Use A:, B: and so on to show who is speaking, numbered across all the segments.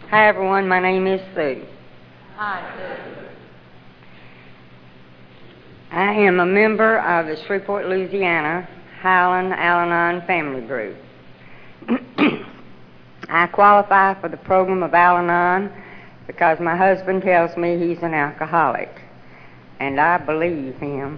A: Hi everyone, my name is Sue.
B: Hi, Sue.
A: I am a member of the Shreveport, Louisiana Highland Al-Anon family group. I qualify for the program of Al-Anon because my husband tells me he's an alcoholic, and I believe him.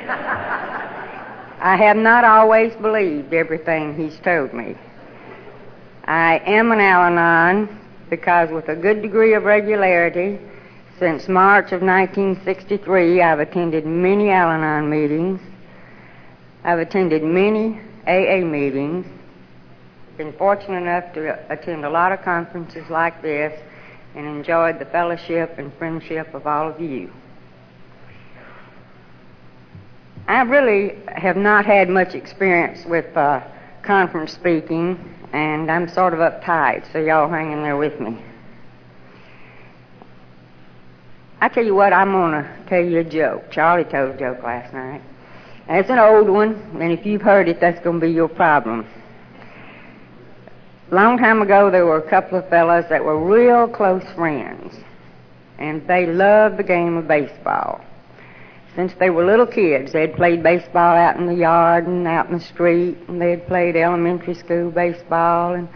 A: I have not always believed everything he's told me. I am an Al-Anon because with a good degree of regularity, since March of 1963, I've attended many Al-Anon meetings. I've attended many AA meetings. Been fortunate enough to attend a lot of conferences like this and enjoyed the fellowship and friendship of all of you. I really have not had much experience with conference speaking, and I'm sort of uptight, so y'all hang in there with me. I tell you what, I'm going to tell you a joke. Charlie told a joke last night. And it's an old one, and if you've heard it, that's going to be your problem. A long time ago, there were a couple of fellas that were real close friends, and they loved the game of baseball. Since they were little kids, they'd played baseball out in the yard and out in the street, and they'd played elementary school baseball and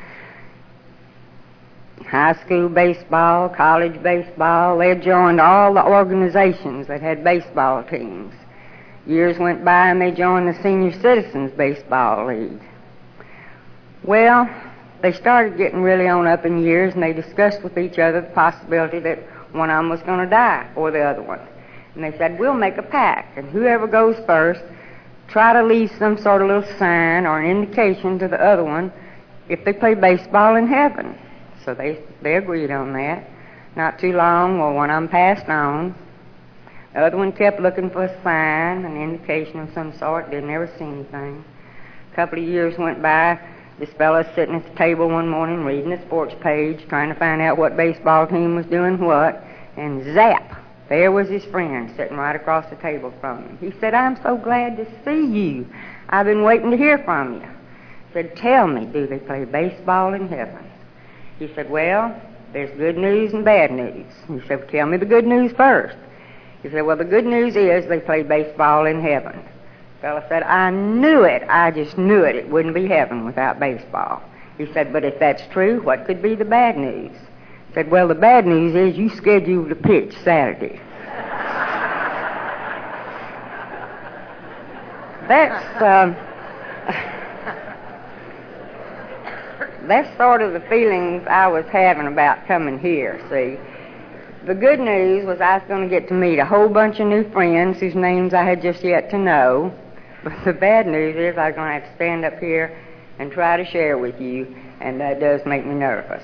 A: high school baseball, college baseball. They had joined all the organizations that had baseball teams. Years went by and they joined the Senior Citizens Baseball League. Well, they started getting really on up in years, and they discussed with each other the possibility that one of them was going to die or the other one. And they said, we'll make a pact, and whoever goes first, try to leave some sort of little sign or an indication to the other one if they play baseball in heaven. So they agreed on that. Not too long, well, one of them passed on. The other one kept looking for a sign, an indication of some sort, didn't ever see anything. A couple of years went by. This fellow's sitting at the table one morning reading the sports page, trying to find out what baseball team was doing what, and zap! There was his friend sitting right across the table from him. He said, I'm so glad to see you. I've been waiting to hear from you. He said, tell me, do they play baseball in heaven? He said, well, there's good news and bad news. He said, well, tell me the good news first. He said, well, the good news is they play baseball in heaven. The fellow said, I knew it. I just knew it. It wouldn't be heaven without baseball. He said, but if that's true, what could be the bad news? He said, well, the bad news is you scheduled to pitch Saturday. That's sort of the feelings I was having about coming here, see. The good news was I was going to get to meet a whole bunch of new friends whose names I had just yet to know. But the bad news is I was going to have to stand up here and try to share with you, and that does make me nervous.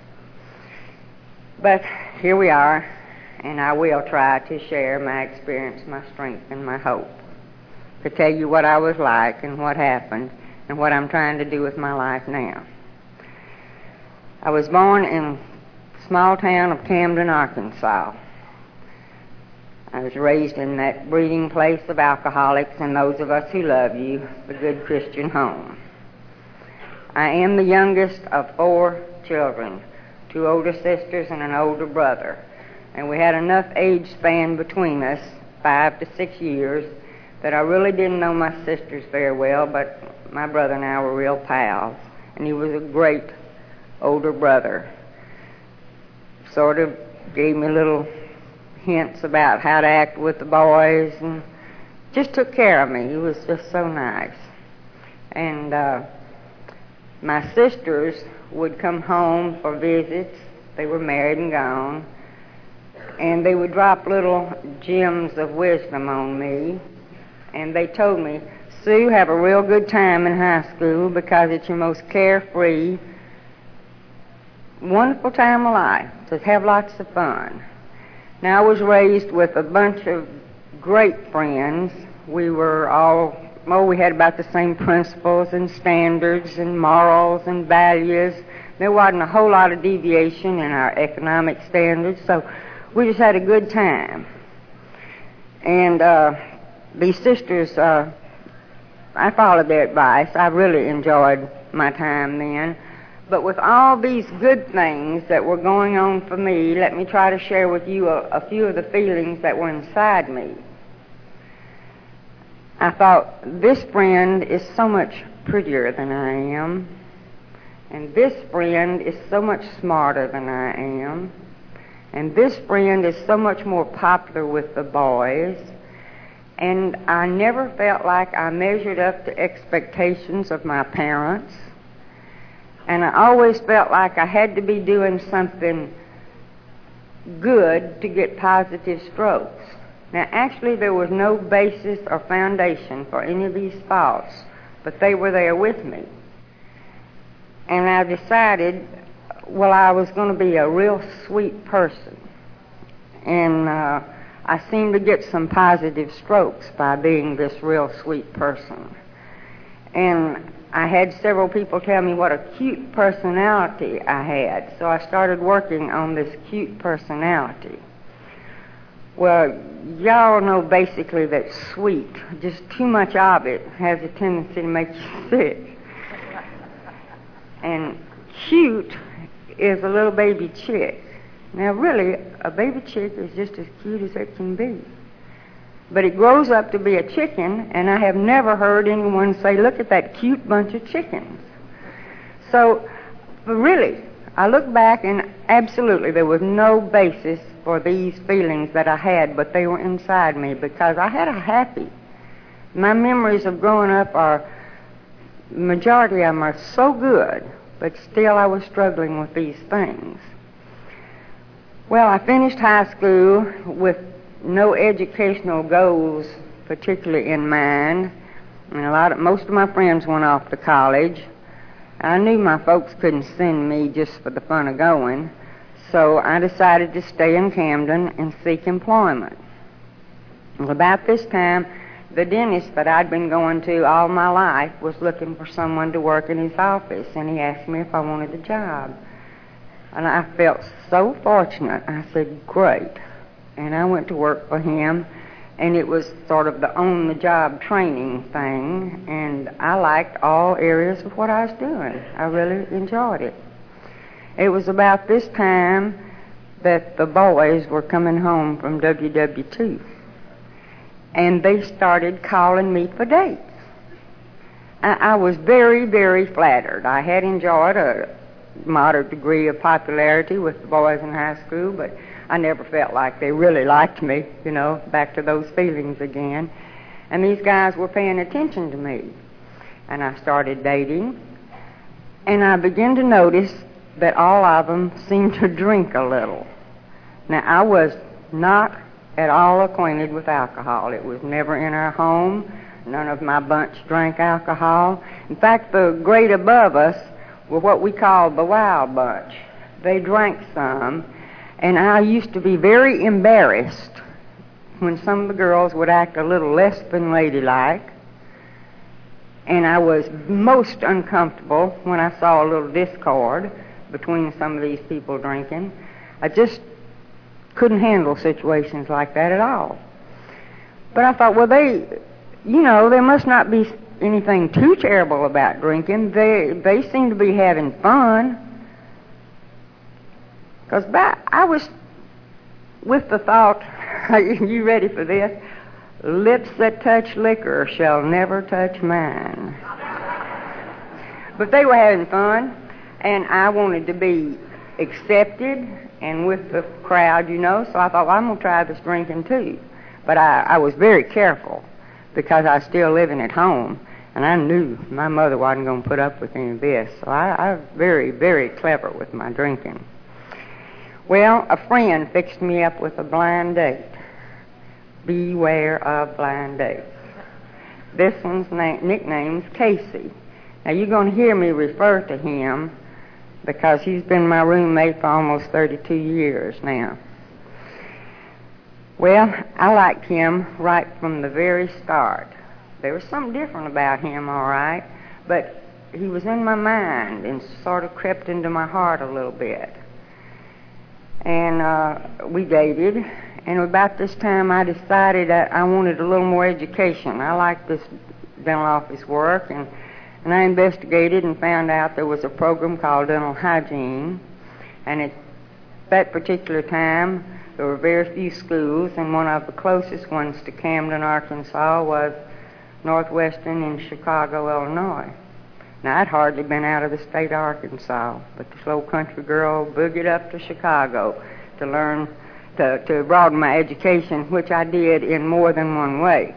A: But here we are, and I will try to share my experience, my strength, and my hope. To tell you what I was like and what happened and what I'm trying to do with my life now. I was born in the small town of Camden, Arkansas. I was raised in that breeding place of alcoholics and those of us who love you, the good Christian home. I am the youngest of 4 children, 2 older sisters and an older brother. And we had enough age span between us, 5 to 6 years, that I really didn't know my sisters very well, but my brother and I were real pals. And he was a great older brother. Sort of gave me little hints about how to act with the boys and just took care of me. He was just so nice. And my sisters would come home for visits. They were married and gone. And they would drop little gems of wisdom on me. And they told me, Sue, have a real good time in high school because it's your most carefree, wonderful time of life. Just have lots of fun. Now, I was raised with a bunch of great friends. We were all, we had about the same principles and standards and morals and values. There wasn't a whole lot of deviation in our economic standards, so we just had a good time. And these sisters, I followed their advice. I really enjoyed my time then. But with all these good things that were going on for me, let me try to share with you a few of the feelings that were inside me. I thought, this friend is so much prettier than I am, and this friend is so much smarter than I am, and this friend is so much more popular with the boys, and I never felt like I measured up to expectations of my parents, and I always felt like I had to be doing something good to get positive strokes. Now, actually, there was no basis or foundation for any of these thoughts, but they were there with me. And I decided, well, I was going to be a real sweet person. And I seemed to get some positive strokes by being this real sweet person. And I had several people tell me what a cute personality I had, so I started working on this cute personality. Well, y'all know basically that sweet, just too much of it, has a tendency to make you sick. And cute is a little baby chick. Now, really, a baby chick is just as cute as it can be. But it grows up to be a chicken, and I have never heard anyone say, look at that cute bunch of chickens. So, really, I look back and absolutely there was no basis for these feelings that I had, but they were inside me because I had a happy. My memories of growing up are, majority of them are so good, but still I was struggling with these things. Well, I finished high school with no educational goals particularly in mind, and most of my friends went off to college. I knew my folks couldn't send me just for the fun of going, so I decided to stay in Camden and seek employment. Well, about this time, the dentist that I'd been going to all my life was looking for someone to work in his office, and he asked me if I wanted a job. And I felt so fortunate. I said, great. And I went to work for him, and it was sort of the on-the-job training thing, and I liked all areas of what I was doing. I really enjoyed it. It was about this time that the boys were coming home from WW2, and they started calling me for dates. I was very, very flattered. I had enjoyed a moderate degree of popularity with the boys in high school, but I never felt like they really liked me, back to those feelings again. And these guys were paying attention to me. And I started dating, and I began to notice that all of them seemed to drink a little. Now, I was not at all acquainted with alcohol. It was never in our home. None of my bunch drank alcohol. In fact, the grade above us were what we called the wild bunch. They drank some, and I used to be very embarrassed when some of the girls would act a little less than ladylike, and I was most uncomfortable when I saw a little discord between some of these people drinking. I just couldn't handle situations like that at all. But I thought, well, there must not be anything too terrible about drinking. They seem to be having fun. Because I was with the thought, are you ready for this? Lips that touch liquor shall never touch mine. But they were having fun, and I wanted to be accepted and with the crowd, so I thought, well, I'm going to try this drinking too. But I was very careful because I was still living at home, and I knew my mother wasn't going to put up with any of this. So I was very, very clever with my drinking. Well, a friend fixed me up with a blind date. Beware of blind dates. This one's nickname's Casey. Now, you're going to hear me refer to him because he's been my roommate for almost 32 years now. Well, I liked him right from the very start. There was something different about him, all right, but he was in my mind and sort of crept into my heart a little bit. And we dated, and about this time I decided that I wanted a little more education. I liked this dental office work, and And I investigated and found out there was a program called dental hygiene. And at that particular time, there were very few schools, and one of the closest ones to Camden, Arkansas was Northwestern in Chicago, Illinois. Now, I'd hardly been out of the state of Arkansas, but this little country girl boogied up to Chicago to learn, to broaden my education, which I did in more than one way.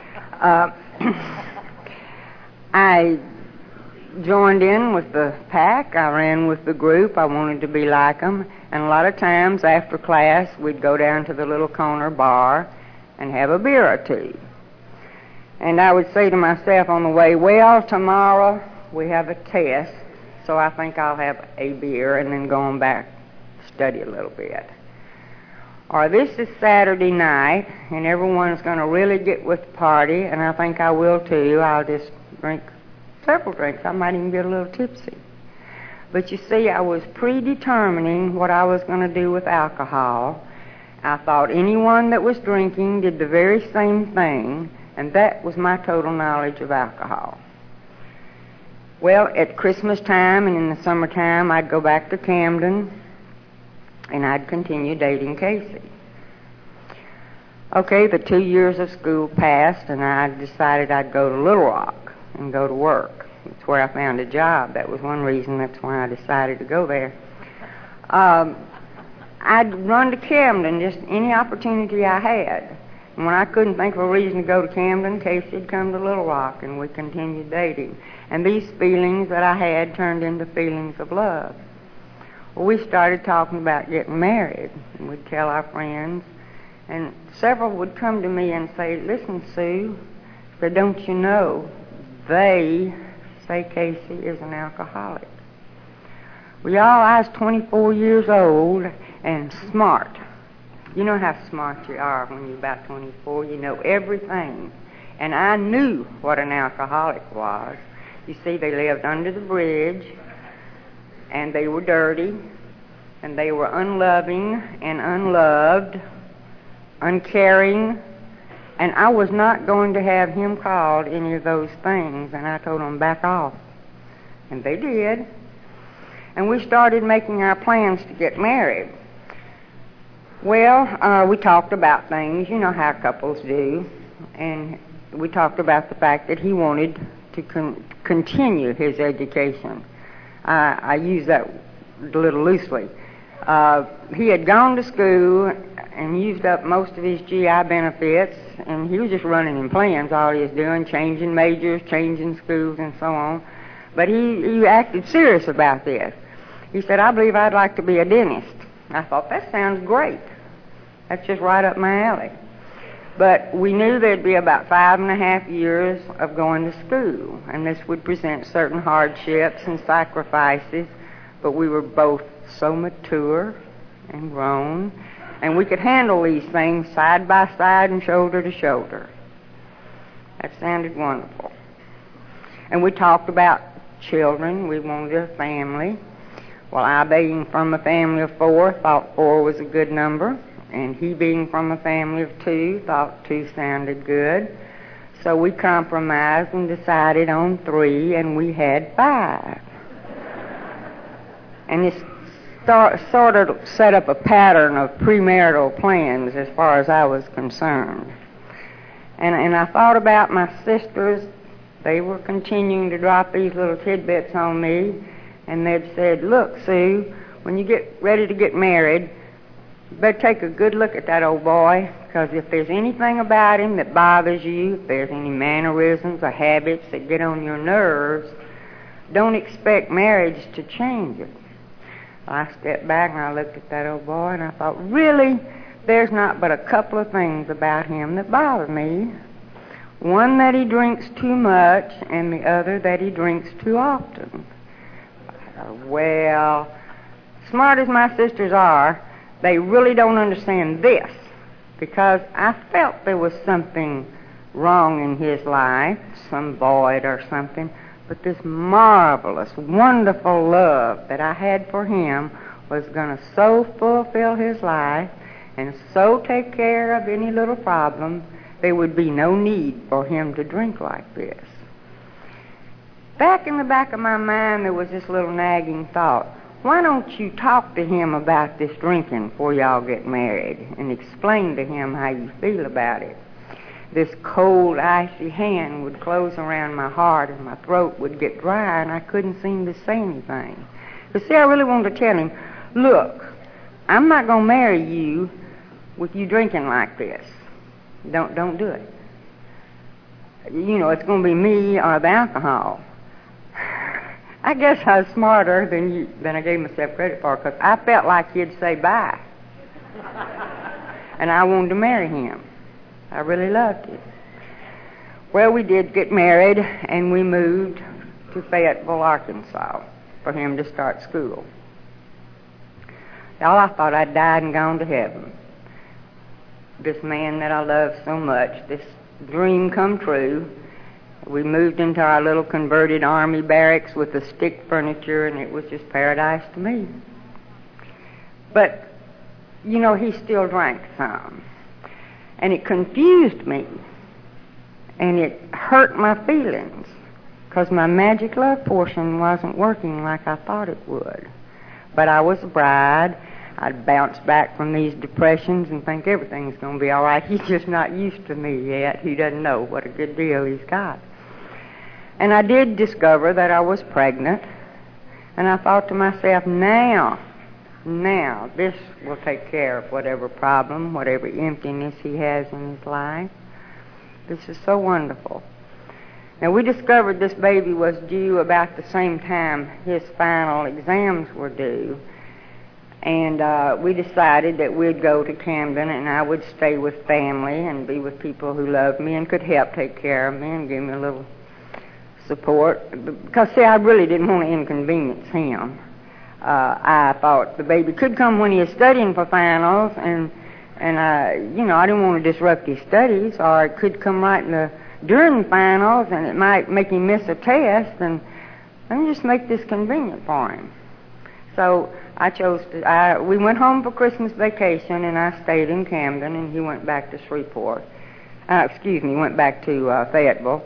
A: I joined in with the pack. I ran with the group. I wanted to be like them. And a lot of times after class, we'd go down to the little corner bar and have a beer or two. And I would say to myself on the way, well, tomorrow we have a test, so I think I'll have a beer and then go on back, study a little bit. Or this is Saturday night, and everyone's going to really get with the party, and I think I will too. I'll just drink several drinks. I might even get a little tipsy. But you see, I was predetermining what I was going to do with alcohol. I thought anyone that was drinking did the very same thing, and that was my total knowledge of alcohol. Well, at Christmas time and in the summertime, I'd go back to Camden, and I'd continue dating Casey. Okay, the 2 years of school passed, and I decided I'd go to Little Rock and go to work. That's where I found a job. That was one reason. That's why I decided to go there. I'd run to Camden, just any opportunity I had. And when I couldn't think of a reason to go to Camden, Casey'd come to Little Rock, and we continued dating. And these feelings that I had turned into feelings of love. Well, we started talking about getting married, and we'd tell our friends, and several would come to me and say, listen, Sue, said, don't you know, they say Casey is an alcoholic. Well, y'all, I was 24 years old and smart. You know how smart you are when you're about 24. You know everything. And I knew what an alcoholic was. You see, they lived under the bridge, and they were dirty, and they were unloving and unloved, uncaring, and I was not going to have him called any of those things, and I told them, back off. And they did. And we started making our plans to get married. Well, we talked about things, you know how couples do, and we talked about the fact that he wanted to continue his education. I use that a little loosely. He had gone to school and used up most of his GI benefits, and he was just running in plans, all he was doing, changing majors, changing schools, and so on. But he acted serious about this. He said, I believe I'd like to be a dentist. I thought, that sounds great. That's just right up my alley. But we knew there'd be about 5.5 years of going to school, and this would present certain hardships and sacrifices, but we were both so mature and grown, and we could handle these things side by side and shoulder to shoulder. That sounded wonderful. And we talked about children. We wanted a family. Well, I, being from a family of 4, thought 4 was a good number, and he, being from a family of 2, thought 2 sounded good. So we compromised and decided on 3, and we had 5. And this sort of set up a pattern of premarital plans as far as I was concerned. And I thought about my sisters. They were continuing to drop these little tidbits on me, and they'd said, look, Sue, when you get ready to get married, you better take a good look at that old boy, because if there's anything about him that bothers you, if there's any mannerisms or habits that get on your nerves, don't expect marriage to change it. I stepped back and I looked at that old boy and I thought, really, there's not but a couple of things about him that bother me. One, that he drinks too much, and the other, that he drinks too often. Well, smart as my sisters are, they really don't understand this, because I felt there was something wrong in his life, some void or something, but this marvelous, wonderful love that I had for him was going to so fulfill his life and so take care of any little problem, there would be no need for him to drink like this. back in the back of my mind, there was this little nagging thought. Why don't you talk to him about this drinking before y'all get married and explain to him how you feel about it? This cold, icy hand would close around my heart and my throat would get dry and I couldn't seem to say anything. But see, I really wanted to tell him, look, I'm not going to marry you with you drinking like this. Don't do it. You know, it's going to be me or the alcohol. I guess I was smarter than I gave myself credit for, because I felt like he'd say bye. And I wanted to marry him. I really loved him. Well, we did get married, and we moved to Fayetteville, Arkansas, for him to start school. Y'all, I thought I'd died and gone to heaven. This man that I loved so much, this dream come true. We moved into our little converted army barracks with the stick furniture, and it was just paradise to me. But, you know, he still drank some. And it confused me. And it hurt my feelings, because my magic love portion wasn't working like I thought it would. But I was a bride. I'd bounce back from these depressions and think everything's going to be all right. He's just not used to me yet. He doesn't know what a good deal he's got. And I did discover that I was pregnant, and I thought to myself, now, this will take care of whatever problem, whatever emptiness he has in his life. This is so wonderful. Now, we discovered this baby was due about the same time his final exams were due, and we decided that we'd go to Camden, and I would stay with family and be with people who loved me and could help take care of me and give me a little support. Because, see, I really didn't want to inconvenience him. I thought the baby could come when he is studying for finals, and I didn't want to disrupt his studies, or it could come right during finals, and it might make him miss a test, and let me just make this convenient for him. So I chose to, we went home for Christmas vacation, and I stayed in Camden, and he went back to Shreveport. Went back to Fayetteville.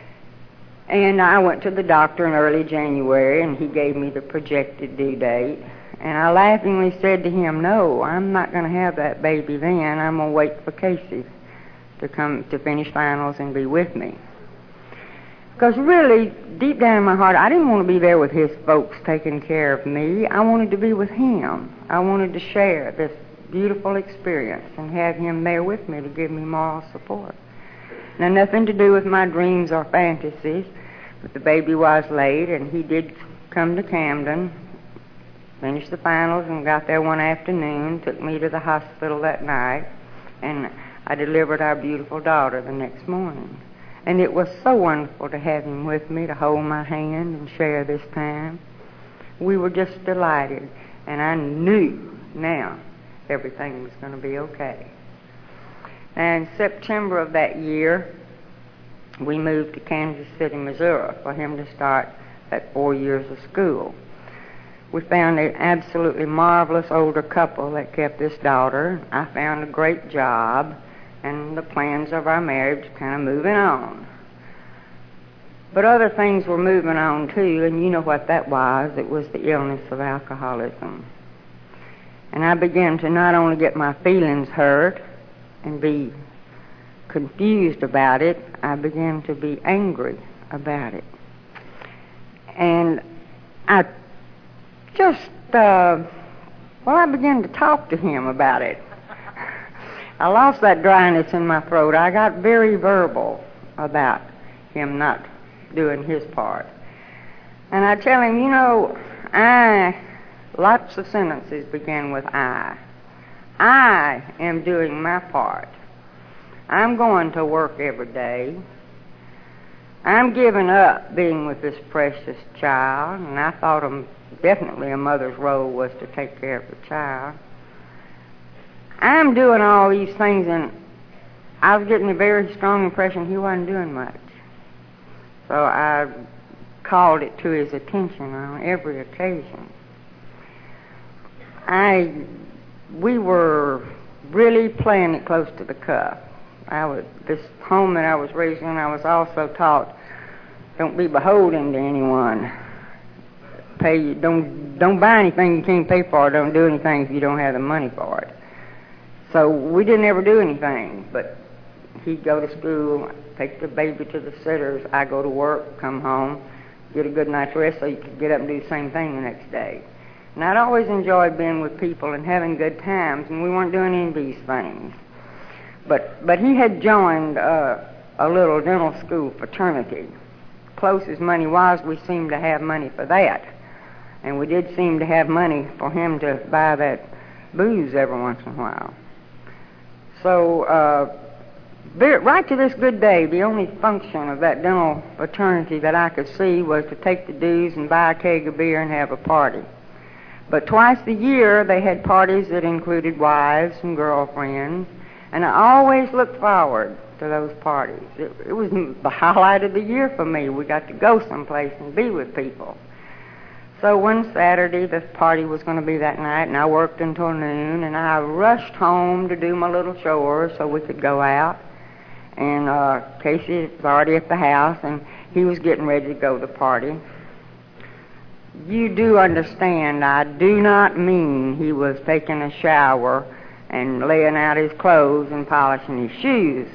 A: And I went to the doctor in early January, and he gave me the projected due date. And I laughingly said to him, no, I'm not going to have that baby then. I'm going to wait for Casey to come to finish finals and be with me. Because really, deep down in my heart, I didn't want to be there with his folks taking care of me. I wanted to be with him. I wanted to share this beautiful experience and have him there with me to give me moral support. Now, nothing to do with my dreams or fantasies, but the baby was late, and he did come to Camden, finished the finals, and got there one afternoon, took me to the hospital that night, and I delivered our beautiful daughter the next morning. And it was so wonderful to have him with me, to hold my hand and share this time. We were just delighted, and I knew now everything was going to be okay. And in September of that year, we moved to Kansas City, Missouri, for him to start that 4 years of school. We found an absolutely marvelous older couple that kept this daughter. I found a great job, and the plans of our marriage kind of moving on. But other things were moving on too, and you know what that was. It was the illness of alcoholism. And I began to not only get my feelings hurt and be confused about it, I began to be angry about it. And I began to talk to him about it. I lost that dryness in my throat. I got very verbal about him not doing his part. And I tell him, lots of sentences begin with I. I am doing my part. I'm going to work every day. I'm giving up being with this precious child, and I thought definitely a mother's role was to take care of the child. I'm doing all these things, and I was getting a very strong impression he wasn't doing much. So I called it to his attention on every occasion. We were really playing it close to the cuff. This home that I was raised in, I was also taught Don't be beholden to anyone. Don't buy anything you can't pay for. Don't do anything if you don't have the money for it. So we didn't ever do anything, but he'd go to school, take the baby to the sitters. I go to work, come home, get a good night's rest so you could get up and do the same thing the next day. And I'd always enjoyed being with people and having good times, and we weren't doing any of these things. But he had joined a little dental school fraternity. Close as money was, we seemed to have money for that. And we did seem to have money for him to buy that booze every once in a while. So, right to this good day, the only function of that dental fraternity that I could see was to take the dues and buy a keg of beer and have a party. But twice a year, they had parties that included wives and girlfriends, and I always looked forward to those parties. It was the highlight of the year for me. We got to go someplace and be with people. So one Saturday, the party was going to be that night, and I worked until noon, and I rushed home to do my little chores so we could go out. And Casey was already at the house, and he was getting ready to go to the party. You do understand, I do not mean he was taking a shower and laying out his clothes and polishing his shoes.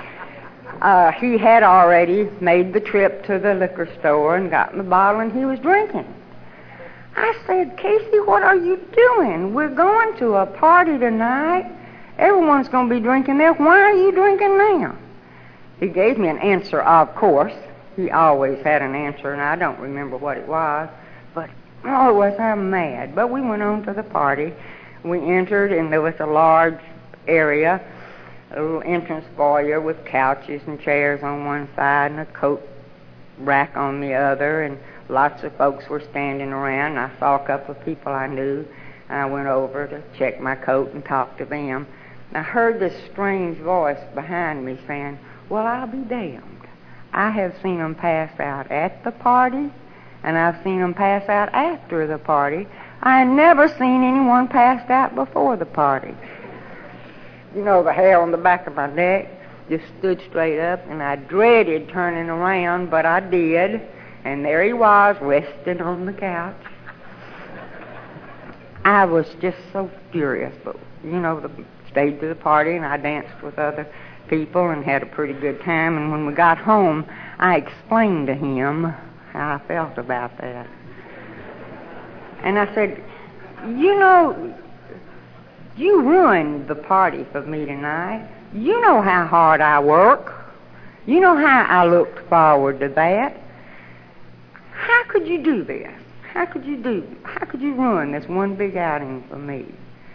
A: He had already made the trip to the liquor store and gotten the bottle, and he was drinking. I said, Casey, what are you doing? We're going to a party tonight. Everyone's going to be drinking there. Why are you drinking now? He gave me an answer, of course. He always had an answer, and I don't remember what it was. But, was I mad. But we went on to the party. We entered, and there was a large area, a little entrance foyer with couches and chairs on one side and a coat rack on the other, and lots of folks were standing around. I saw a couple of people I knew, and I went over to check my coat and talk to them. And I heard this strange voice behind me saying, well, I'll be damned. I have seen them pass out at the party, and I've seen them pass out after the party. I had never seen anyone passed out before the party. You know, the hair on the back of my neck just stood straight up, and I dreaded turning around, but I did. And there he was, resting on the couch. I was just so furious, but, stayed to the party, and I danced with other people and had a pretty good time. And when we got home, I explained to him how I felt about that. And I said, you ruined the party for me tonight. You know how hard I work. You know how I looked forward to that. How could you do this? How could you ruin this one big outing for me?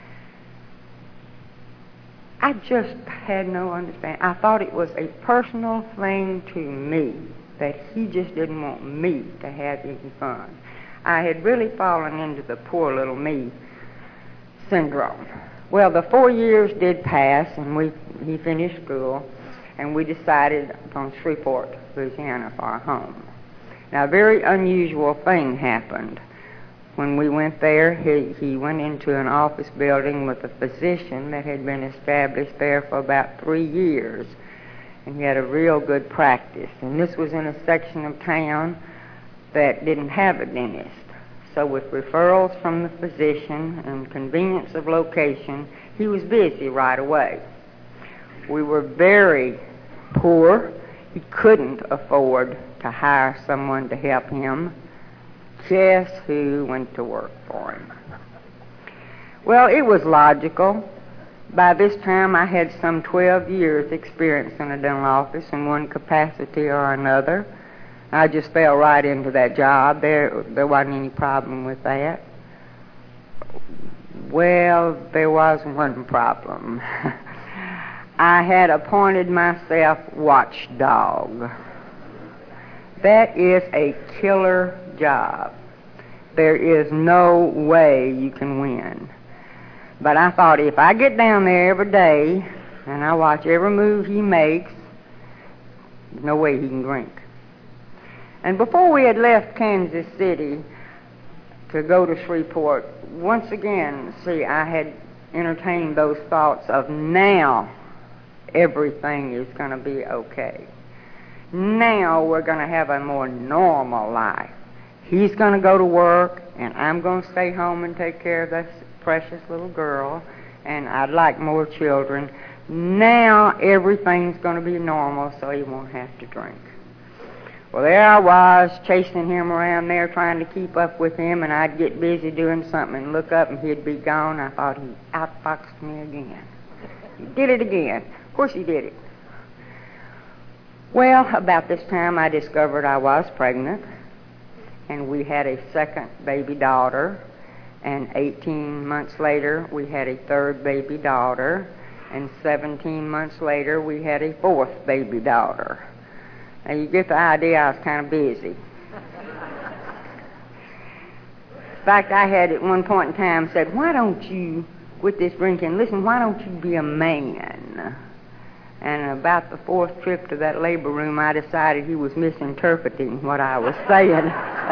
A: I just had no understanding. I thought it was a personal thing to me, that he just didn't want me to have any fun. I had really fallen into the poor little me syndrome. Well, the 4 years did pass, and he finished school, and we decided on Shreveport, Louisiana, for our home. Now, a very unusual thing happened. When we went there, he went into an office building with a physician that had been established there for about 3 years, and he had a real good practice. And this was in a section of town that didn't have a dentist. So with referrals from the physician and convenience of location, he was busy right away. We were very poor. He couldn't afford to hire someone to help him. Guess who went to work for him? Well, it was logical. By this time, I had some 12 years experience in a dental office in one capacity or another. I just fell right into that job. There wasn't any problem with that. Well, there was one problem. I had appointed myself watchdog. That is a killer job. There is no way you can win. But I thought, if I get down there every day and I watch every move he makes, there's no way he can drink. And before we had left Kansas City to go to Shreveport, once again, I had entertained those thoughts of now everything is going to be okay. Now we're going to have a more normal life. He's going to go to work, and I'm going to stay home and take care of this precious little girl, and I'd like more children. Now everything's going to be normal, so he won't have to drink. Well, there I was, chasing him around there, trying to keep up with him, and I'd get busy doing something and look up, and he'd be gone. I thought he outfoxed me again. He did it again. Of course he did it. Well, about this time I discovered I was pregnant, and we had a second baby daughter, and 18 months later we had a third baby daughter, and 17 months later we had a fourth baby daughter. Now you get the idea, I was kind of busy. In fact, I had at one point in time said, why don't you, with this drinking, listen, why don't you be a man? And about the fourth trip to that labor room, I decided he was misinterpreting what I was saying.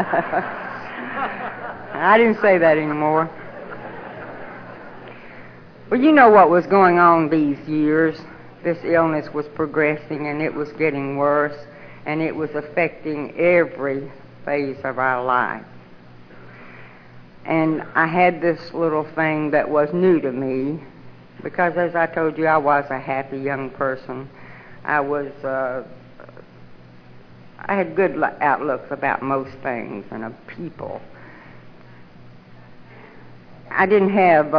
A: I didn't say that anymore. Well, you know what was going on these years. This illness was progressing, and it was getting worse, and it was affecting every phase of our life. And I had this little thing that was new to me, because as I told you, I was a happy young person. I had good outlooks about most things and of people. I didn't have,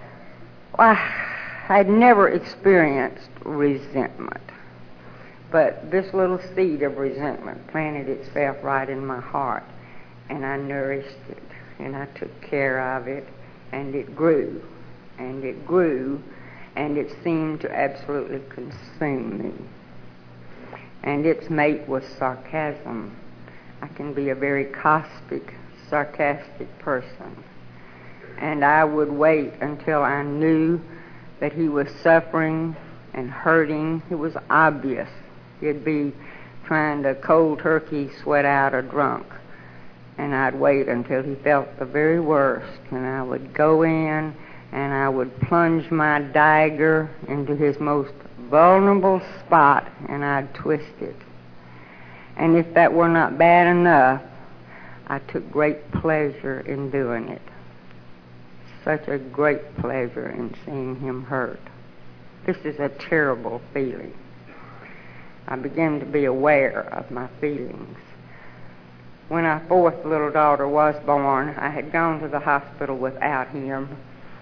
A: I'd never experienced resentment. But this little seed of resentment planted itself right in my heart, and I nourished it, and I took care of it, and it grew. And it grew, and it seemed to absolutely consume me. And its mate was sarcasm. I can be a very caustic, sarcastic person. And I would wait until I knew that he was suffering and hurting. It was obvious. He'd be trying to cold turkey sweat out a drunk. And I'd wait until he felt the very worst, and I would go in and I would plunge my dagger into his most vulnerable spot, and I'd twist it. And if that were not bad enough, I took great pleasure in doing it. Such a great pleasure in seeing him hurt. This is a terrible feeling. I began to be aware of my feelings. When our fourth little daughter was born, I had gone to the hospital without him.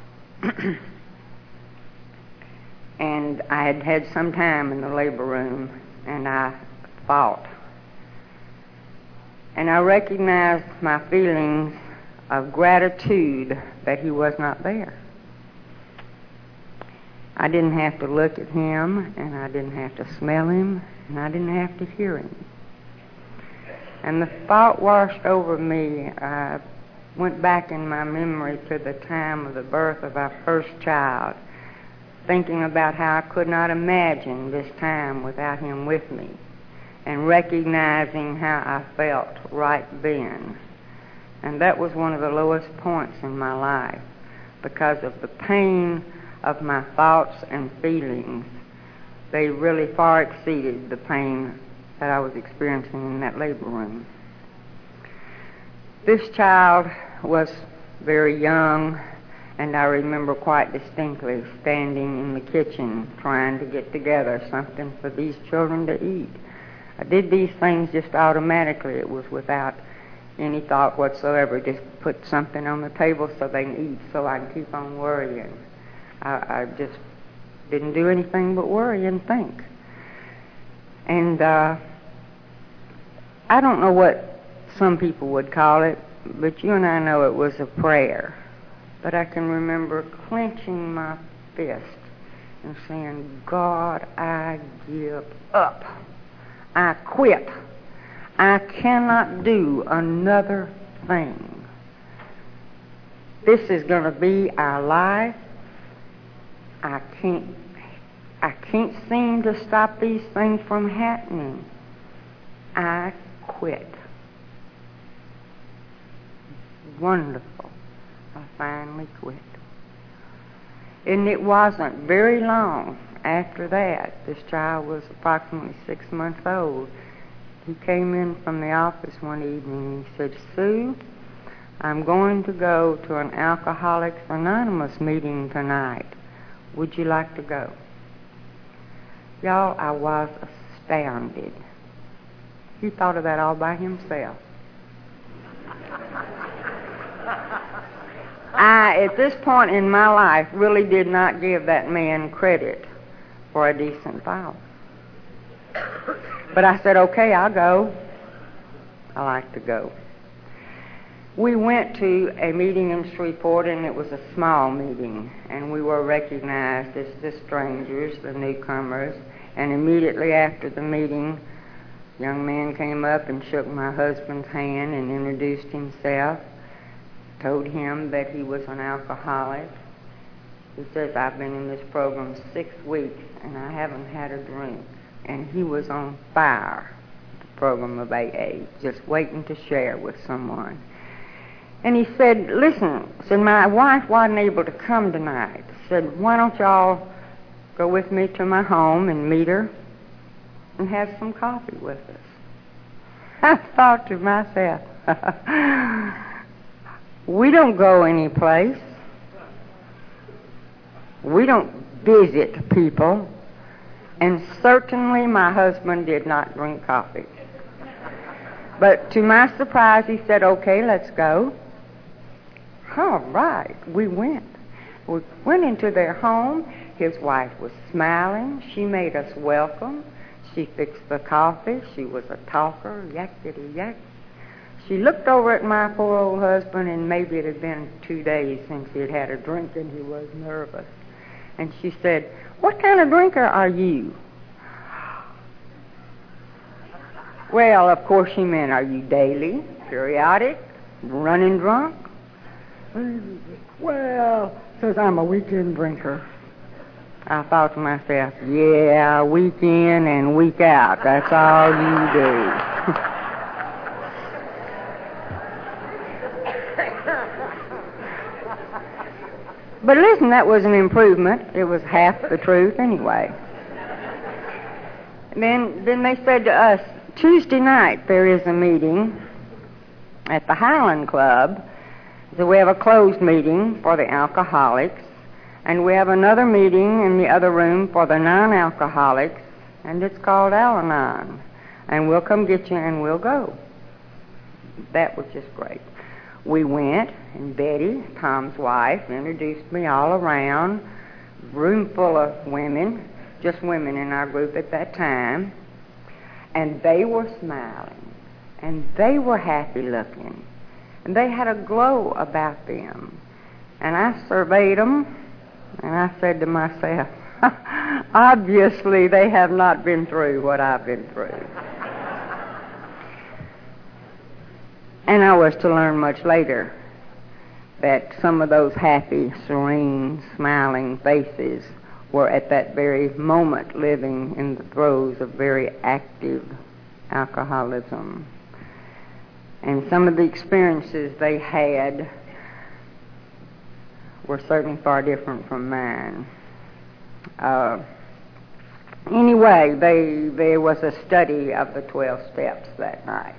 A: And I had had some time in the labor room, and I thought. And I recognized my feelings of gratitude that he was not there. I didn't have to look at him, and I didn't have to smell him, and I didn't have to hear him. And the thought washed over me. I went back in my memory to the time of the birth of our first child, thinking about how I could not imagine this time without him with me, and recognizing how I felt right then. And that was one of the lowest points in my life, because of the pain of my thoughts and feelings. They really far exceeded the pain that I was experiencing in that labor room. This child was very young, and I remember quite distinctly standing in the kitchen trying to get together something for these children to eat. I did these things just automatically. It was without any thought whatsoever. Just put something on the table so they can eat, so I can keep on worrying. I just didn't do anything but worry and think. And I don't know what some people would call it, but you and I know it was a prayer. But I can remember clenching my fist and saying, God, I give up. I quit. I cannot do another thing. This is going to be our life. I can't seem to stop these things from happening. I quit. Wonderful. I finally quit. And it wasn't very long after that. This child was approximately 6 months old, He came in from the office one evening and he said, "Sue, I'm going to go to an Alcoholics Anonymous meeting tonight. Would you like to go?" Y'all, I was astounded. He thought of that all by himself. I, at this point in my life, really did not give that man credit for a decent vow. But I said, "Okay, I'll go. I like to go." We went to a meeting in Shreveport, and it was a small meeting, and we were recognized as the strangers, the newcomers, and immediately after the meeting, a young man came up and shook my husband's hand and introduced himself, told him that he was an alcoholic. He says, "I've been in this program 6 weeks, and I haven't had a drink." And he was on fire, the program of AA, just waiting to share with someone. And he said, "Listen," said, "my wife wasn't able to come tonight." Said, "Why don't y'all go with me to my home and meet her and have some coffee with us?" I thought to myself, we don't go any place. We don't visit people. And certainly my husband did not drink coffee. But to my surprise, he said, "Okay, let's go." All right, we went. We went into their home. His wife was smiling. She made us welcome. She fixed the coffee. She was a talker, yakety-yak. She looked over at my poor old husband, and maybe it had been 2 days since he had had a drink, and he was nervous. And she said, "What kind of drinker are you?" Well, of course she meant, "Are you daily, periodic, running drunk?" "Well," says, "I'm a weekend drinker." I thought to myself, yeah, week in and week out, that's all you do. But listen, that was an improvement. It was half the truth anyway. Then they said to us, "Tuesday night there is a meeting at the Highland Club. So we have a closed meeting for the alcoholics, and we have another meeting in the other room for the non-alcoholics, and it's called Al-Anon. And we'll come get you and we'll go." That was just great. We went, and Betty, Tom's wife, introduced me all around, room full of women, just women in our group at that time, and they were smiling, and they were happy looking, and they had a glow about them. And I surveyed them, and I said to myself, obviously they have not been through what I've been through. And I was to learn much later that some of those happy, serene, smiling faces were at that very moment living in the throes of very active alcoholism. And some of the experiences they had were certainly far different from mine. Anyway, there was a study of the 12 steps that night.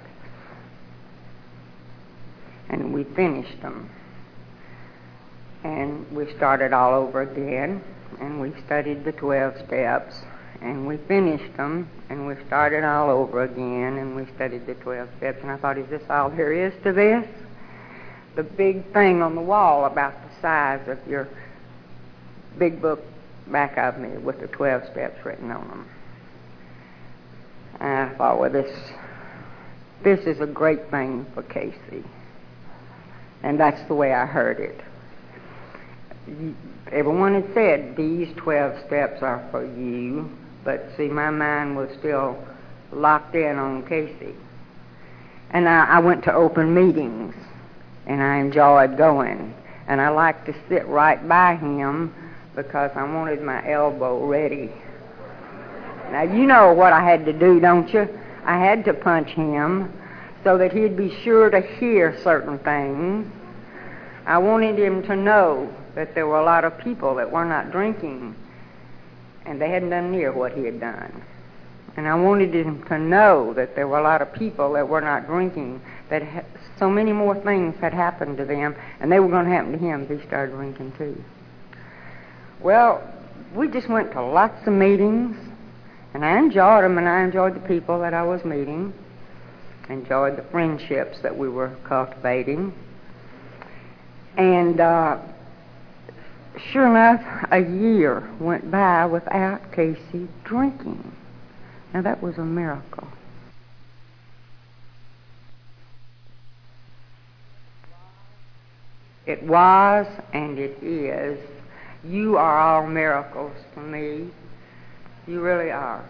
A: And we finished them. And we started all over again, and we studied the 12 steps, and we finished them, and we started all over again, and we studied the 12 steps. And I thought, is this all there is to this? The big thing on the wall about the size of your big book back of me with the 12 steps written on them. And I thought, well, this is a great thing for Casey. And that's the way I heard it. Everyone had said, these 12 steps are for you, but see, my mind was still locked in on Casey. And I went to open meetings, and I enjoyed going. And I liked to sit right by him because I wanted my elbow ready. Now, you know what I had to do, don't you? I had to punch him so that he'd be sure to hear certain things. I wanted him to know that there were a lot of people that were not drinking, and they hadn't done near what he had done. And I wanted him to know that there were a lot of people that were not drinking, that so many more things had happened to them, and they were going to happen to him if he started drinking too. Well, we just went to lots of meetings, and I enjoyed them, and I enjoyed the people that I was meeting, enjoyed the friendships that we were cultivating. And sure enough, a year went by without Casey drinking. Now that was a miracle. It was and it is. You are all miracles to me. You really are.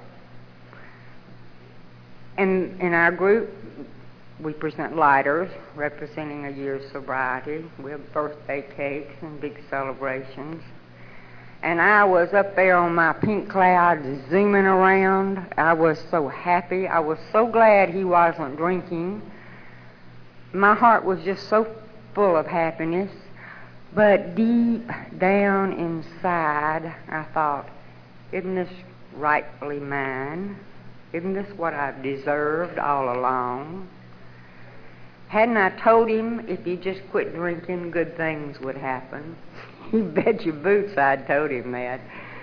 A: And in our group, we present lighters representing a year's sobriety. We have birthday cakes and big celebrations. And I was up there on my pink cloud zooming around. I was so happy. I was so glad he wasn't drinking. My heart was just so full of happiness. But deep down inside, I thought, isn't this rightfully mine? Isn't this what I've deserved all along? Hadn't I told him if he just quit drinking, good things would happen? You bet your boots I'd told him that.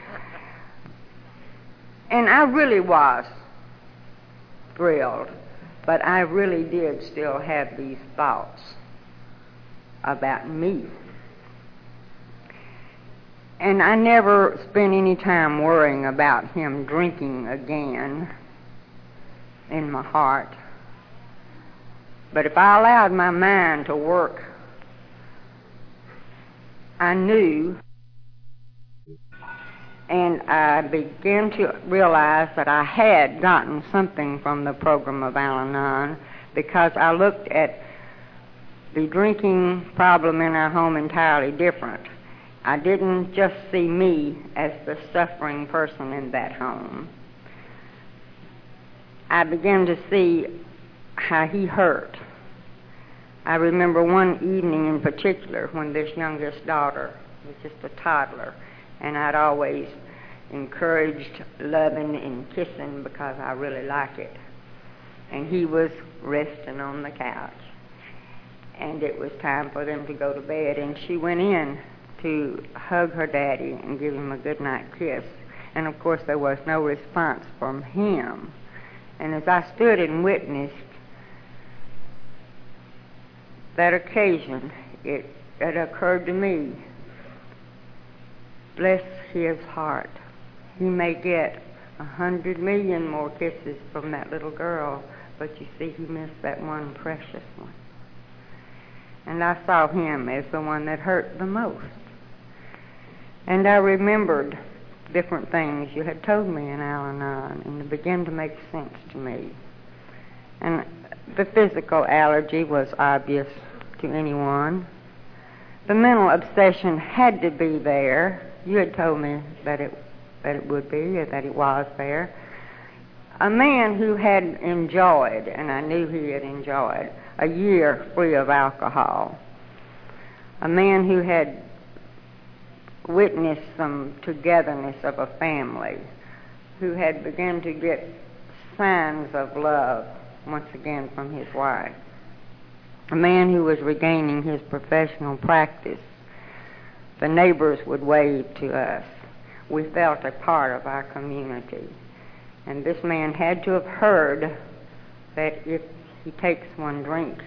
A: And I really was thrilled, but I really did still have these thoughts about me. And I never spent any time worrying about him drinking again in my heart. But if I allowed my mind to work, I knew, and I began to realize that I had gotten something from the program of Al-Anon, because I looked at the drinking problem in our home entirely different. I didn't just see me as the suffering person in that home. I began to see how he hurt. I remember one evening in particular when this youngest daughter was just a toddler, and I'd always encouraged loving and kissing because I really like it. And he was resting on the couch, and it was time for them to go to bed, and she went in to hug her daddy and give him a goodnight kiss. And of course there was no response from him. And as I stood and witnessed that occasion, it occurred to me, bless his heart. He may get 100 million more kisses from that little girl, but you see, he missed that one precious one. And I saw him as the one that hurt the most. And I remembered different things you had told me in Al-Anon, and it began to make sense to me. And the physical allergy was obvious to anyone. The mental obsession had to be there. You had told me that it would be, or that it was there. A man who had enjoyed, and I knew he had enjoyed, a year free of alcohol. A man who had witnessed some togetherness of a family, who had begun to get signs of love once again from his wife. A man who was regaining his professional practice. The neighbors would wave to us. We felt a part of our community. And this man had to have heard that if he takes one drink,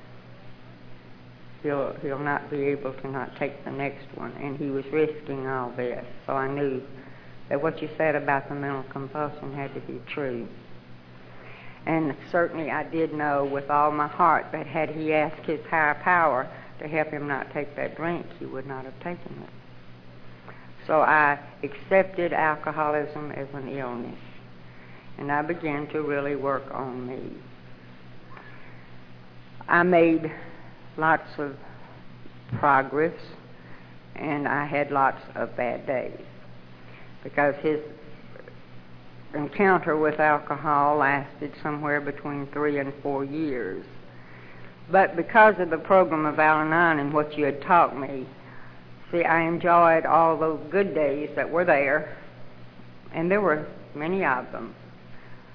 A: he'll not be able to not take the next one. And he was risking all this. So I knew that what you said about the mental compulsion had to be true. And certainly I did know with all my heart that had he asked his higher power to help him not take that drink, he would not have taken it. So I accepted alcoholism as an illness, and I began to really work on me. I made lots of progress, and I had lots of bad days, because his encounter with alcohol lasted somewhere between 3 and 4 years. But because of the program of Al-Anon and what you had taught me, see, I enjoyed all those good days that were there, and there were many of them.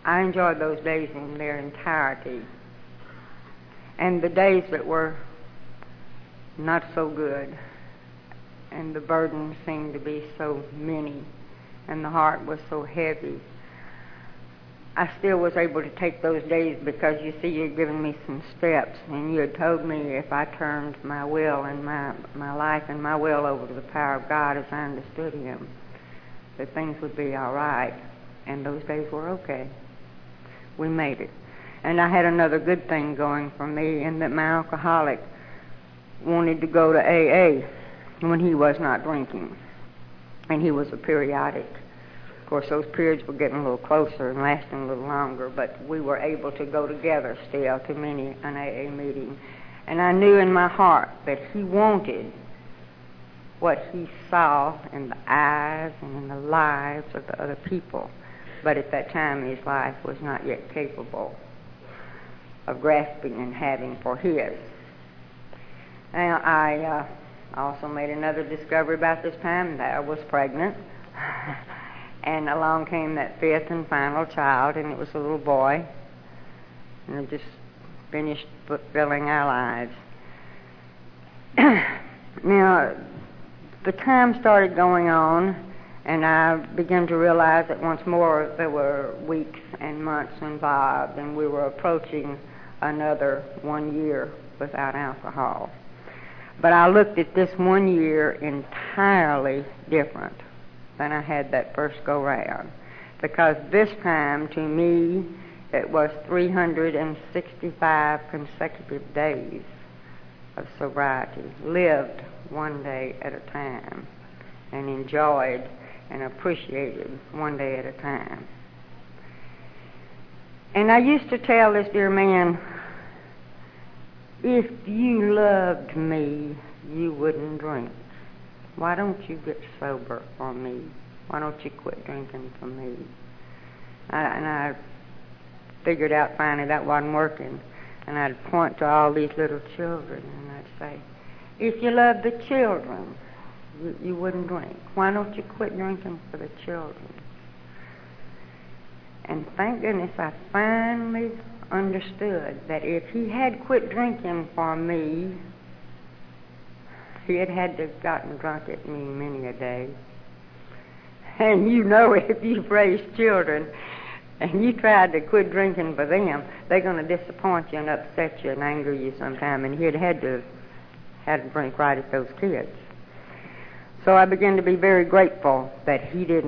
A: I enjoyed those days in their entirety. And the days that were not so good, and the burdens seemed to be so many, and the heart was so heavy, I still was able to take those days because, you see, you had given me some steps, and you had told me if I turned my will and my life and my will over to the power of God as I understood Him, that things would be all right. And those days were okay. We made it. And I had another good thing going for me, in that my alcoholic wanted to go to AA when he was not drinking. And he was a periodic. Of course, those periods were getting a little closer and lasting a little longer, but we were able to go together still to many an AA meeting. And I knew in my heart that he wanted what he saw in the eyes and in the lives of the other people. But at that time, his life was not yet capable of grasping and having for his. Now, I also made another discovery about this time, that I was pregnant. And along came that fifth and final child, and it was a little boy. And it just finished fulfilling our lives. Now, the time started going on, and I began to realize that once more there were weeks and months involved, and we were approaching another 1 year without alcohol. But I looked at this 1 year entirely different than I had that first go-round, because this time, to me, it was 365 consecutive days of sobriety, lived one day at a time, and enjoyed and appreciated one day at a time. And I used to tell this dear man, if you loved me, you wouldn't drink. Why don't you get sober for me? Why don't you quit drinking for me? And I figured out finally that wasn't working. And I'd point to all these little children, and I'd say, if you love the children, you wouldn't drink. Why don't you quit drinking for the children? And thank goodness I finally understood that if he had quit drinking for me, he had to have gotten drunk at me many a day. And you know, if you've raised children and you tried to quit drinking for them, they're going to disappoint you and upset you and anger you sometime. And he'd had to drink right at those kids. So I began to be very grateful that he did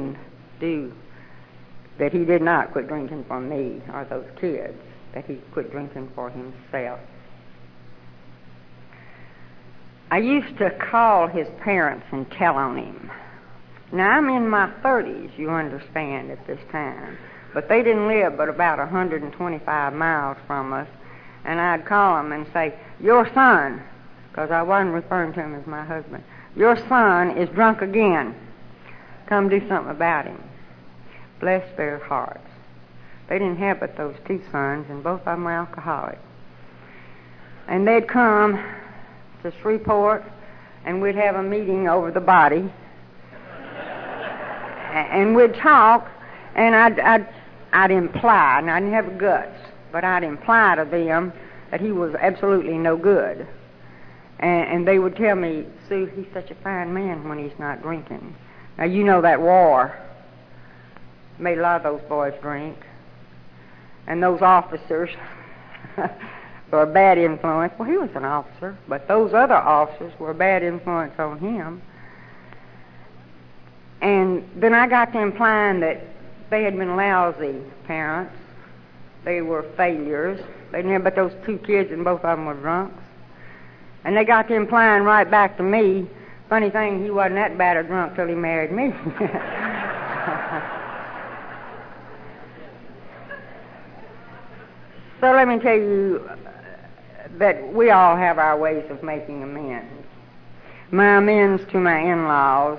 A: not quit drinking for me or those kids, that he quit drinking for himself. I used to call his parents and tell on him. Now, I'm in my 30s, you understand, at this time. But they didn't live but about 125 miles from us. And I'd call them and say, your son, because I wasn't referring to him as my husband, your son is drunk again. Come do something about him. Bless their hearts. They didn't have but those two sons, and both of them were alcoholics. And they'd come to Shreveport, and we'd have a meeting over the body, and we'd talk, and I'd imply, and I didn't have the guts, but I'd imply to them that he was absolutely no good. And they would tell me, Sue, he's such a fine man when he's not drinking. Now, you know that war made a lot of those boys drink. And those officers were a bad influence. Well, he was an officer, but those other officers were a bad influence on him. And then I got to implying that they had been lousy parents. They were failures. They didn't have but those two kids, and both of them were drunks. And they got to implying right back to me, funny thing, he wasn't that bad a drunk till he married me. So let me tell you that we all have our ways of making amends. My amends to my in-laws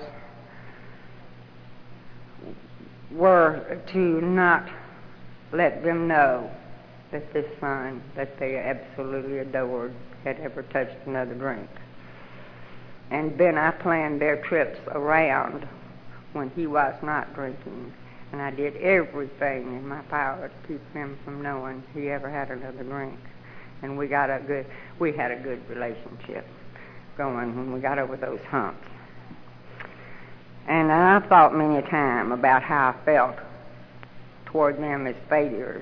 A: were to not let them know that this son that they absolutely adored had ever touched another drink. And then I planned their trips around when he was not drinking. and I did everything in my power to keep him from knowing he ever had another drink. And we had a good relationship going when we got over those humps. And I've thought many a time about how I felt toward them as failures.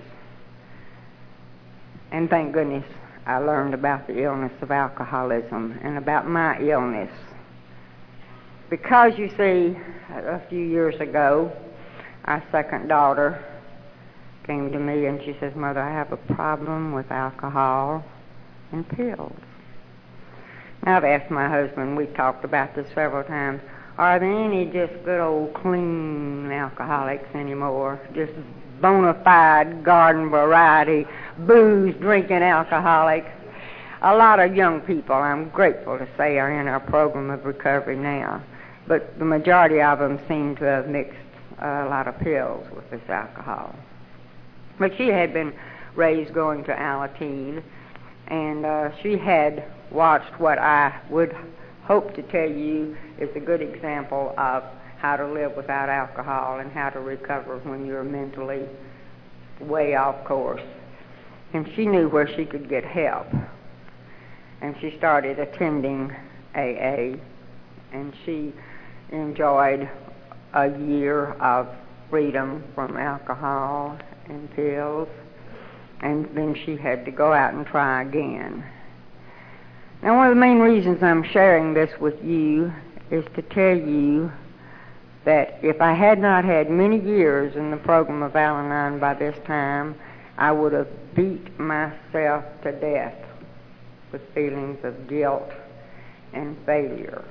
A: And thank goodness I learned about the illness of alcoholism and about my illness. Because, you see, a few years ago, our second daughter came to me and she says, "Mother, I have a problem with alcohol and pills." Now, I've asked my husband, we've talked about this several times, are there any just good old clean alcoholics anymore? Just bona fide garden variety, booze drinking alcoholics? A lot of young people, I'm grateful to say, are in our program of recovery now. But the majority of them seem to have mixed a lot of pills with this alcohol. But she had been raised going to Alateen, and she had watched what I would hope to tell you is a good example of how to live without alcohol and how to recover when you're mentally way off course. And she knew where she could get help. And she started attending AA, and she enjoyed a year of freedom from alcohol and pills, and then she had to go out and try again. Now, one of the main reasons I'm sharing this with you is to tell you that if I had not had many years in the program of Al-Anon by this time, I would have beat myself to death with feelings of guilt and failure.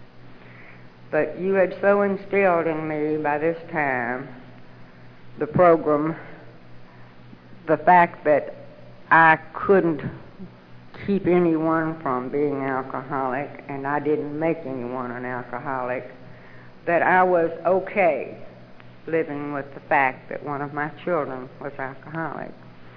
A: But you had so instilled in me by this time the program, the fact that I couldn't keep anyone from being alcoholic, and I didn't make anyone an alcoholic, that I was okay living with the fact that one of my children was alcoholic.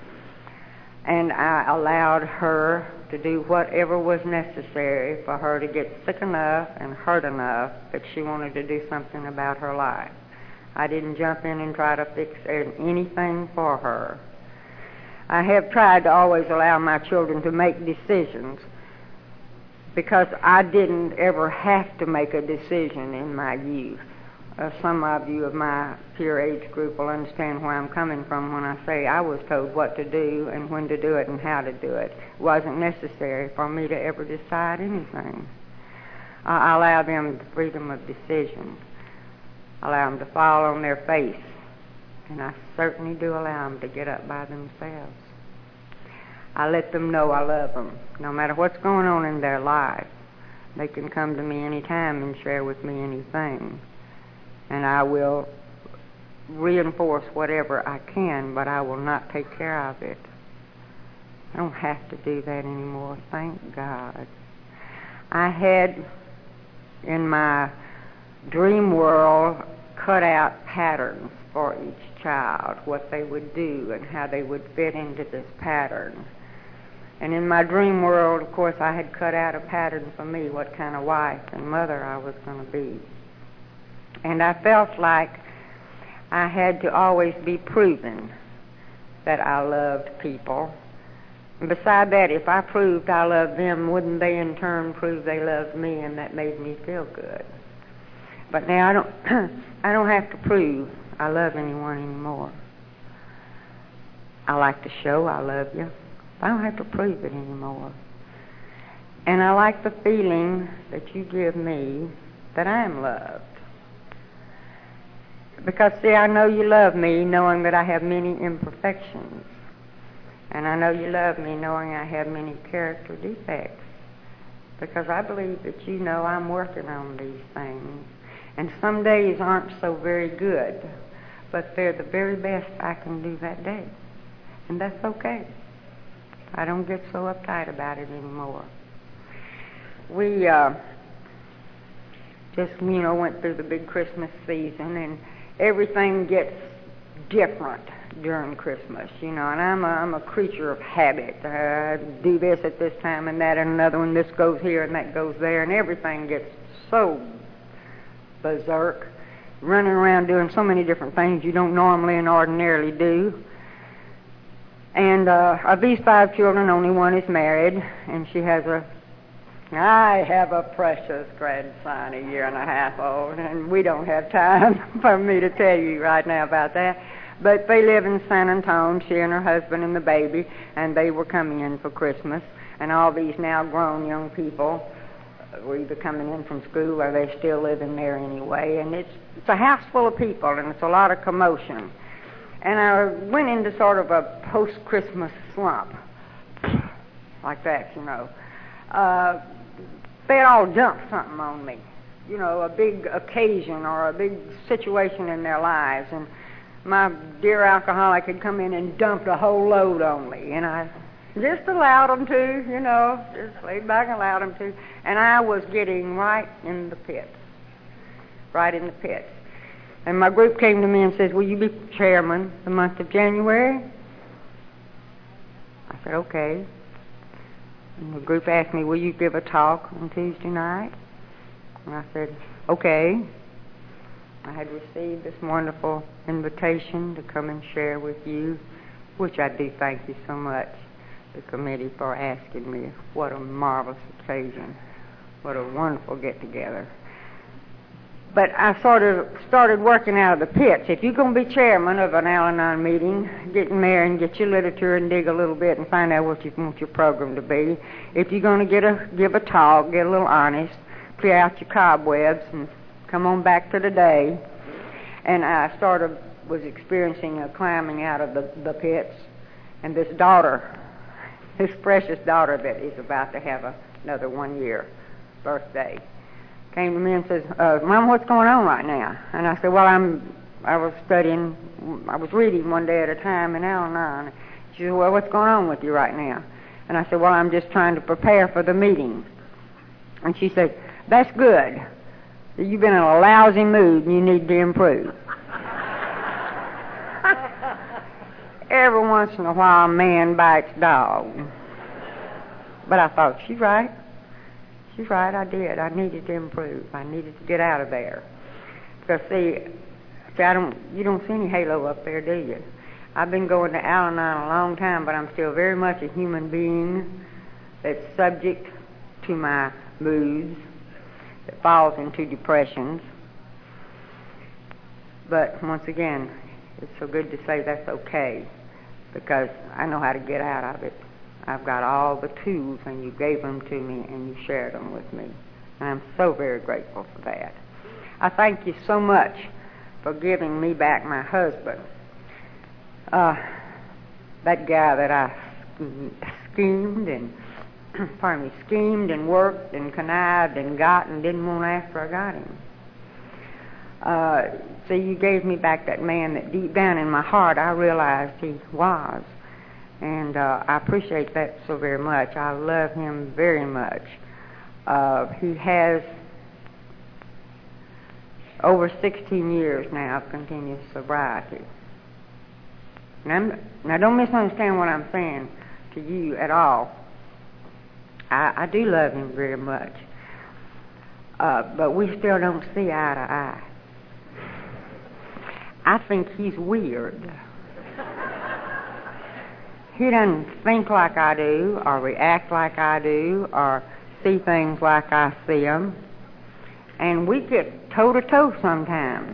A: And I allowed her to do whatever was necessary for her to get sick enough and hurt enough that she wanted to do something about her life. I didn't jump in and try to fix anything for her. I have tried to always allow my children to make decisions because I didn't ever have to make a decision in my youth. Some of you of my peer age group will understand where I'm coming from when I say I was told what to do and when to do it and how to do it. It wasn't necessary for me to ever decide anything. I allow them the freedom of decision. I allow them to fall on their face, and I certainly do allow them to get up by themselves. I let them know I love them. No matter what's going on in their life, they can come to me any time and share with me anything. And I will reinforce whatever I can, but I will not take care of it. I don't have to do that anymore, thank God. I had, in my dream world, cut out patterns for each child, what they would do and how they would fit into this pattern. And in my dream world, of course, I had cut out a pattern for me, what kind of wife and mother I was going to be. And I felt like I had to always be proven that I loved people. And beside that, if I proved I loved them, wouldn't they in turn prove they loved me, and that made me feel good? But now I don't have to prove I love anyone anymore. I like to show I love you. I don't have to prove it anymore. And I like the feeling that you give me that I am loved. Because, see, I know you love me knowing that I have many imperfections. And I know you love me knowing I have many character defects. Because I believe that you know I'm working on these things. And some days aren't so very good, but they're the very best I can do that day. And that's okay. I don't get so uptight about it anymore. We just, went through the big Christmas season, and everything gets different during Christmas, and I'm a creature of habit. I do this at this time and that and another one. This goes here and that goes there, and everything gets so berserk running around doing so many different things you don't normally and ordinarily do. And of these 5 children, only one is married, and I have a precious grandson, 1.5 years old, and we don't have time for me to tell you right now about that. But they live in San Antonio, she and her husband and the baby, and they were coming in for Christmas. And all these now grown young people were either coming in from school or they're still living there anyway. And it's a house full of people, and it's a lot of commotion. And I went into sort of a post-Christmas slump, like that, you know. They had all dumped something on me, you know, a big occasion or a big situation in their lives. And my dear alcoholic had come in and dumped a whole load on me. And I just allowed them to, you know, just laid back and allowed them to. And I was getting right in the pits. And my group came to me and says, will you be chairman the month of January? I said, okay. And the group asked me, will you give a talk on Tuesday night? And I said, okay. I had received this wonderful invitation to come and share with you, which I do thank you so much, the committee, for asking me. What a marvelous occasion. What a wonderful get-together. But I sort of started working out of the pits. If you're going to be chairman of an Al-Anon meeting, get in there and get your literature and dig a little bit and find out what you want your program to be. If you're going to give a talk, get a little honest, clear out your cobwebs and come on back to the day. And I was experiencing a climbing out of the pits. And this precious daughter that is about to have another 1-year birthday, came to me and says, Mom, what's going on right now? And I said, well, I was reading one day at a time in Al-Anon. She said, well, what's going on with you right now? And I said, well, I'm just trying to prepare for the meeting. And she said, that's good. You've been in a lousy mood and you need to improve. Every once in a while, man bites dog. But I thought, she's right. She's right, I did. I needed to improve. I needed to get out of there. Because, see, you don't see any halo up there, do you? I've been going to Al-Anon a long time, but I'm still very much a human being that's subject to my moods, that falls into depressions. But once again, it's so good to say that's okay, because I know how to get out of it. I've got all the tools, and you gave them to me, and you shared them with me. And I'm so very grateful for that. I thank you so much for giving me back my husband. That guy that I schemed and worked and connived and got and didn't want after I got him. So you gave me back that man that deep down in my heart I realized he was. And I appreciate that so very much. I love him very much. He has over 16 years now of continuous sobriety. Now don't misunderstand what I'm saying to you at all. I do love him very much. But we still don't see eye to eye. I think he's weird. He doesn't think like I do, or react like I do, or see things like I see them. And we get toe-to-toe sometimes.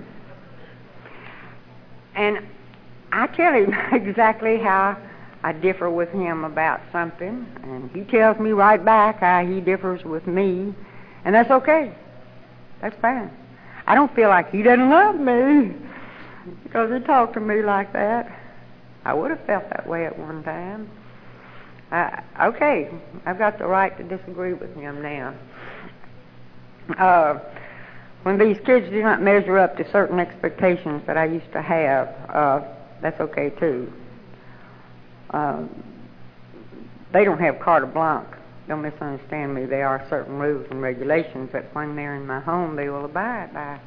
A: And I tell him exactly how I differ with him about something, and he tells me right back how he differs with me, and that's okay. That's fine. I don't feel like he doesn't love me because he talked to me like that. I would have felt that way at one time. Okay, I've got the right to disagree with him now. When these kids do not measure up to certain expectations that I used to have, that's okay too. They don't have carte blanche. Don't misunderstand me. There are certain rules and regulations that when they're in my home they will abide by.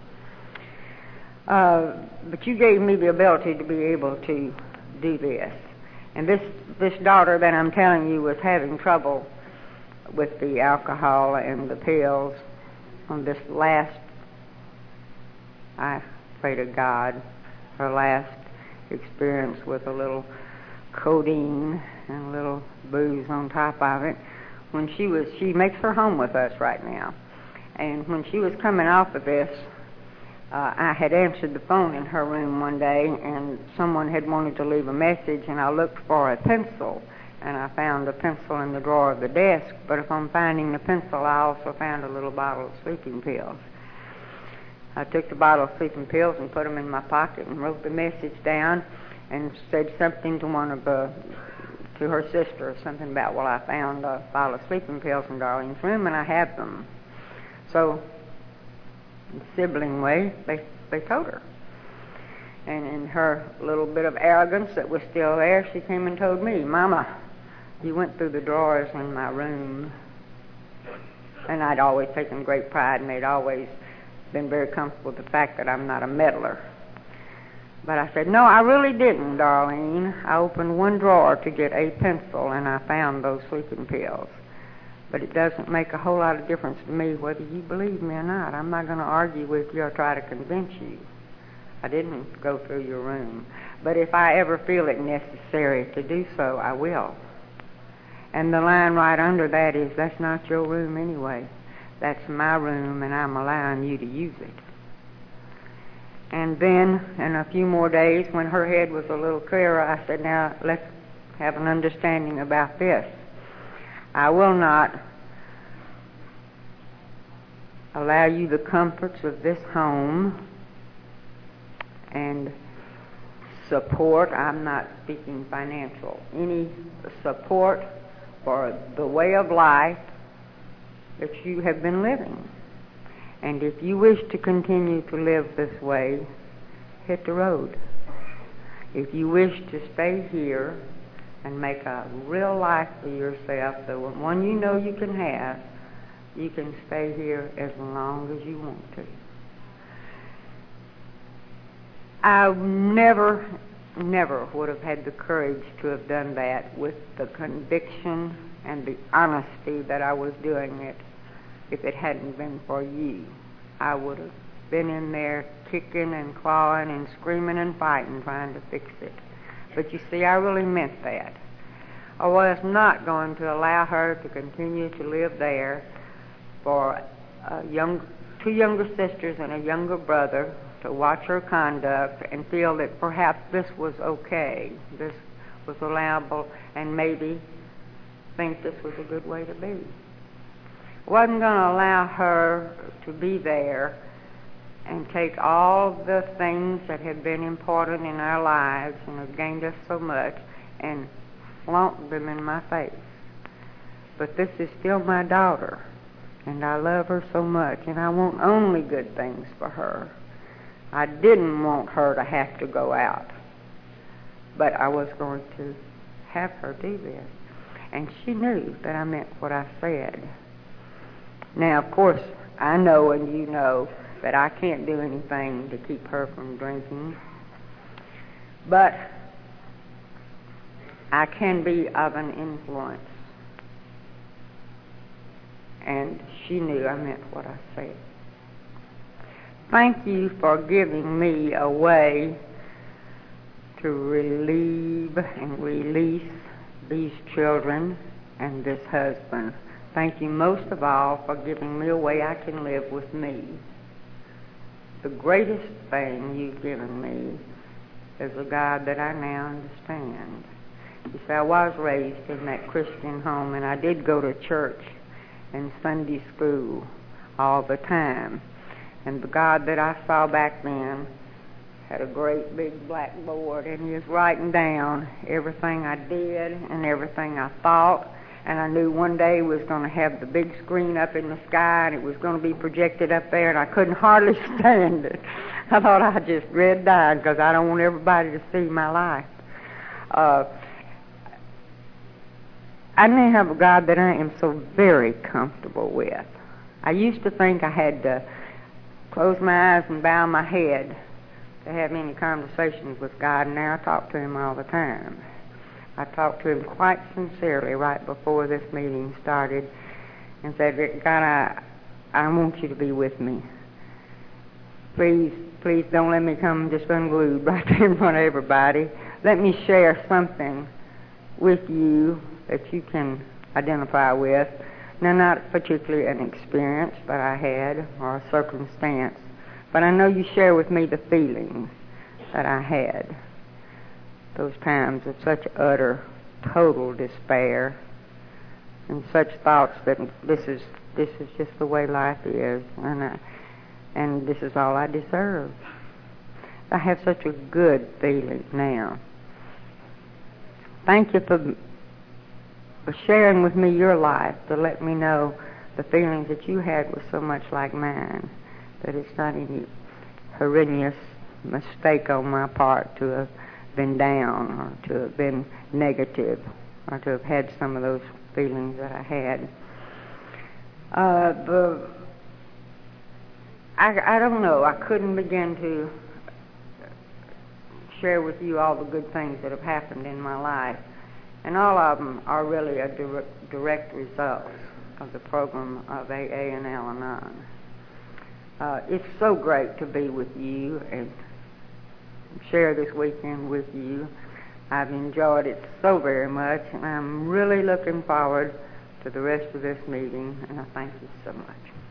A: But you gave me the ability to be able to do this. And this daughter that I'm telling you was having trouble with the alcohol and the pills on this last, I pray to God. Her last experience with a little codeine and a little booze on top of it. She makes her home with us right now. And when she was coming off of this, I had answered the phone in her room one day, and someone had wanted to leave a message, and I looked for a pencil, and I found a pencil in the drawer of the desk. But upon finding the pencil, I also found a little bottle of sleeping pills. I took the bottle of sleeping pills and put them in my pocket and wrote the message down and said something to her sister, something about, well, I found a bottle of sleeping pills in Darlene's room and I have them. So, in a sibling way, they told her. And in her little bit of arrogance that was still there, she came and told me, Mama, you went through the drawers in my room. And I'd always taken great pride, and they'd always been very comfortable with the fact that I'm not a meddler. But I said, no, I really didn't, Darlene. I opened one drawer to get a pencil, and I found those sleeping pills. But it doesn't make a whole lot of difference to me whether you believe me or not. I'm not going to argue with you or try to convince you. I didn't go through your room. But if I ever feel it necessary to do so, I will. And the line right under that is, that's not your room anyway. That's my room, and I'm allowing you to use it. And then, in a few more days, when her head was a little clearer, I said, now, let's have an understanding about this. I will not allow you the comforts of this home and support. I'm not speaking financial. Any support for the way of life that you have been living. And if you wish to continue to live this way, hit the road. If you wish to stay here and make a real life for yourself, the one you know you can have, you can stay here as long as you want to. I never would have had the courage to have done that with the conviction and the honesty that I was doing it if it hadn't been for you. I would have been in there kicking and clawing and screaming and fighting trying to fix it. But you see, I really meant that. I was not going to allow her to continue to live there for two younger sisters and a younger brother to watch her conduct and feel that perhaps this was okay, this was allowable, and maybe think this was a good way to be. I wasn't going to allow her to be there and take all the things that had been important in our lives and have gained us so much and flaunt them in my face. But this is still my daughter, and I love her so much, and I want only good things for her. I didn't want her to have to go out, but I was going to have her do this. And she knew that I meant what I said. Now, of course, I know and you know that I can't do anything to keep her from drinking, but I can be of an influence. And she knew I meant what I said. Thank you for giving me a way to relieve and release these children and this husband. Thank you most of all for giving me a way I can live with me. The greatest thing you've given me is a God that I now understand. You see, I was raised in that Christian home, and I did go to church and Sunday school all the time. And the God that I saw back then had a great big blackboard, and he was writing down everything I did and everything I thought. And I knew one day he was going to have the big screen up in the sky, and it was going to be projected up there, and I couldn't hardly stand it. I thought I just dread dying because I don't want everybody to see my life. I now have a God that I am so very comfortable with. I used to think I had to close my eyes and bow my head to have any conversations with God, and now I talk to him all the time. I talked to him quite sincerely right before this meeting started and said, God, I want you to be with me. Please Please don't let me come just unglued right there in front of everybody. Let me share something with you that you can identify with. Now, not particularly an experience that I had or a circumstance, but I know you share with me the feelings that I had. Those times of such utter, total despair, and such thoughts that this is just the way life is, and this is all I deserve. I have such a good feeling now. Thank you for sharing with me your life, to let me know the feelings that you had were so much like mine, that it's not any horrendous mistake on my part to have been down or to have been negative or to have had some of those feelings that I had. I don't know. I couldn't begin to share with you all the good things that have happened in my life. And all of them are really a direct result of the program of AA and Al-Anon. It's so great to be with you and share this weekend with you. I've enjoyed it so very much, and I'm really looking forward to the rest of this meeting, and I thank you so much.